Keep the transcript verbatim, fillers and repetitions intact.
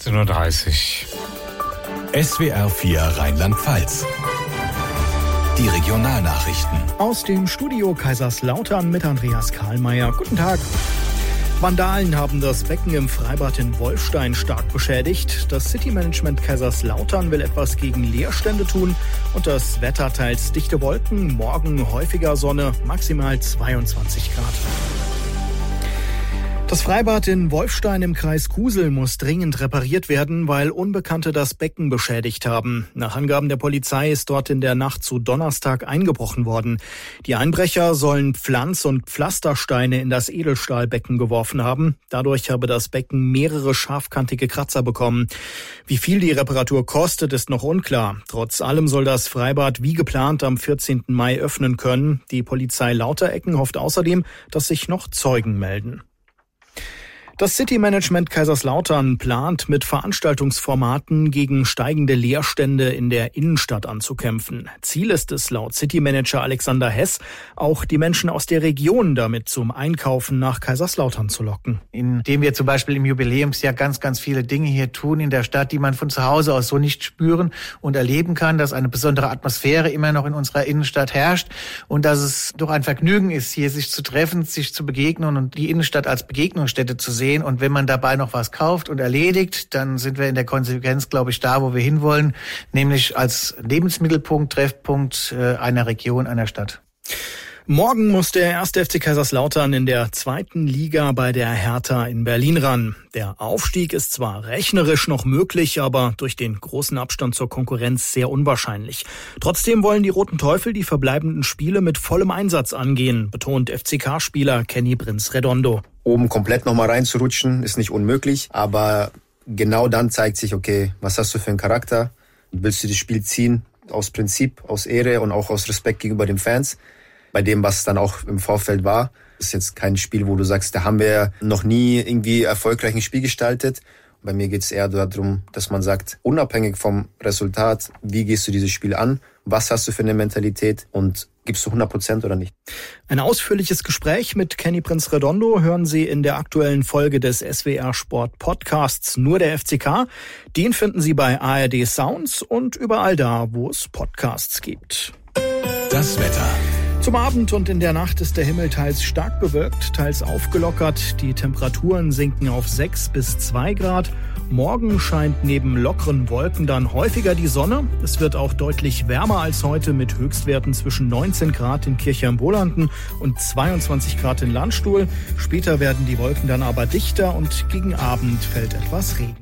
achtzehn Uhr dreißig. S W R vier Rheinland-Pfalz. Die Regionalnachrichten. Aus dem Studio Kaiserslautern mit Andreas Karlmeier. Guten Tag. Vandalen haben das Becken im Freibad in Wolfstein stark beschädigt. Das Citymanagement Kaiserslautern will etwas gegen Leerstände tun und das Wetter teils dichte Wolken, morgen häufiger Sonne, maximal zweiundzwanzig Grad. Das Freibad in Wolfstein im Kreis Kusel muss dringend repariert werden, weil Unbekannte das Becken beschädigt haben. Nach Angaben der Polizei ist dort in der Nacht zu Donnerstag eingebrochen worden. Die Einbrecher sollen Pflanz- und Pflastersteine in das Edelstahlbecken geworfen haben. Dadurch habe das Becken mehrere scharfkantige Kratzer bekommen. Wie viel die Reparatur kostet, ist noch unklar. Trotz allem soll das Freibad wie geplant am vierzehnten Mai öffnen können. Die Polizei Lauterecken hofft außerdem, dass sich noch Zeugen melden. Das Citymanagement Kaiserslautern plant, mit Veranstaltungsformaten gegen steigende Leerstände in der Innenstadt anzukämpfen. Ziel ist es laut Citymanager Alexander Hess, auch die Menschen aus der Region damit zum Einkaufen nach Kaiserslautern zu locken. Indem wir zum Beispiel im Jubiläumsjahr ganz, ganz viele Dinge hier tun in der Stadt, die man von zu Hause aus so nicht spüren und erleben kann, dass eine besondere Atmosphäre immer noch in unserer Innenstadt herrscht und dass es doch ein Vergnügen ist, hier sich zu treffen, sich zu begegnen und die Innenstadt als Begegnungsstätte zu sehen. Und wenn man dabei noch was kauft und erledigt, dann sind wir in der Konsequenz, glaube ich, da, wo wir hinwollen, nämlich als Lebensmittelpunkt, Treffpunkt einer Region, einer Stadt. Morgen muss der erste F C Kaiserslautern in der zweiten Liga bei der Hertha in Berlin ran. Der Aufstieg ist zwar rechnerisch noch möglich, aber durch den großen Abstand zur Konkurrenz sehr unwahrscheinlich. Trotzdem wollen die Roten Teufel die verbleibenden Spiele mit vollem Einsatz angehen, betont F C K-Spieler Kenny Prinz Redondo. Oben komplett nochmal reinzurutschen ist nicht unmöglich, aber genau dann zeigt sich, okay, was hast du für einen Charakter? Willst du das Spiel ziehen aus Prinzip, aus Ehre und auch aus Respekt gegenüber den Fans? Bei dem, was dann auch im Vorfeld war, ist jetzt kein Spiel, wo du sagst, da haben wir noch nie irgendwie erfolgreich ein Spiel gestaltet. Bei mir geht es eher darum, dass man sagt, unabhängig vom Resultat, wie gehst du dieses Spiel an? Was hast du für eine Mentalität und gibst du hundert Prozent oder nicht? Ein ausführliches Gespräch mit Kenny Prinz Redondo hören Sie in der aktuellen Folge des S W R Sport Podcasts Nur der F C K. Den finden Sie bei A R D Sounds und überall da, wo es Podcasts gibt. Das Wetter. Zum Abend und in der Nacht ist der Himmel teils stark bewölkt, teils aufgelockert. Die Temperaturen sinken auf sechs bis zwei Grad. Morgen scheint neben lockeren Wolken dann häufiger die Sonne. Es wird auch deutlich wärmer als heute mit Höchstwerten zwischen neunzehn Grad in Kirchheim-Bolanden und zweiundzwanzig Grad in Landstuhl. Später werden die Wolken dann aber dichter und gegen Abend fällt etwas Regen.